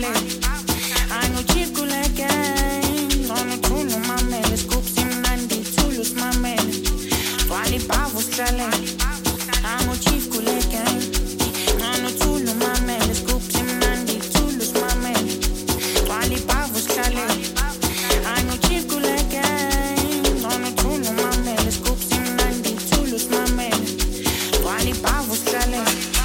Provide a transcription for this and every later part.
sihlale angichief kule gang ngonothula umamele scoop simnandi thulu simamele twali bavu sihlale angichief kule gang ngonothula umamele scoop simnandi thulu simamele twali bavu sihlale angichief kule gang ngonothula umamele scoop simnandi thulu simamele twali bavu sihlale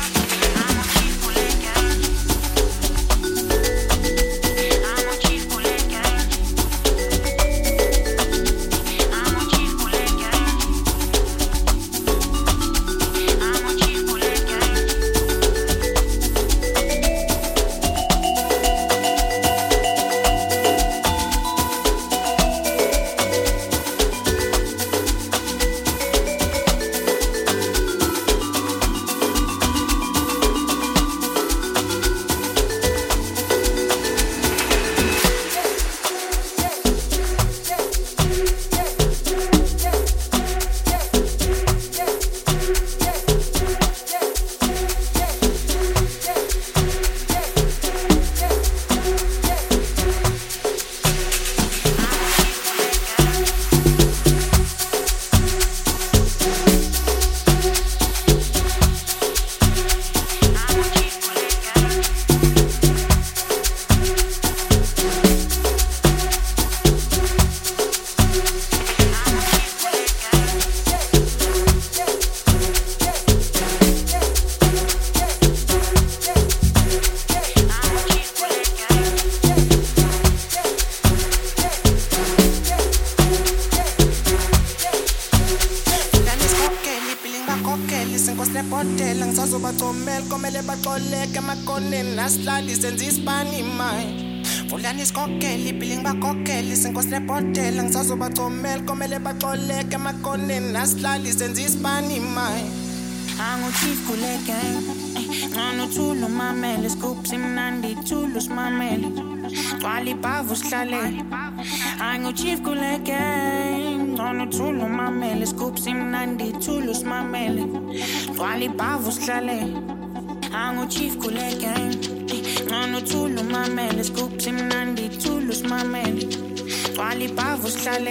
Botela ngisazobacomela komele baxoleke emakoneni nasihlali senza isibani mai Fulani isikokela ibhilingi bakokela isinkosi lebhotela ngisazobacomela komele baxoleke emakoneni nasihlali senza isibani mai Angichief kule gang ngonothula umamele scoop simnandi thulu simamele twali bavu sihlale Angichief kule gang ngonothula umamele scoop simnandi thulu simamele twali bavu sihlale Angichief kule gang ngonothula umamele scoop simnandi thulu simamele twali bavu sihlale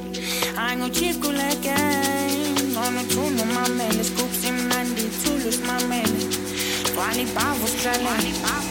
Angichief kule gang ngonothula umamele scoop simnandi thulu simamele twali bavu sihlale